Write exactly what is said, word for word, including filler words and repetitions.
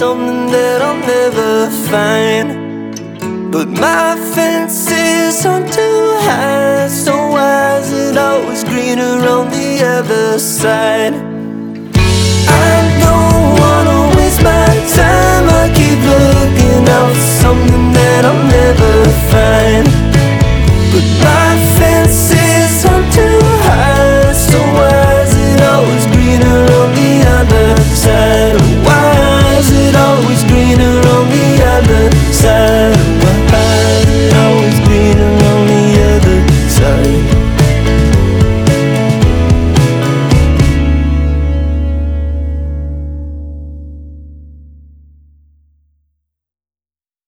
something that I'll never find. But my fence is on too high, so why is it always greener on the other side? I don't wanna waste my time, I keep looking out for something that I'll never find. But my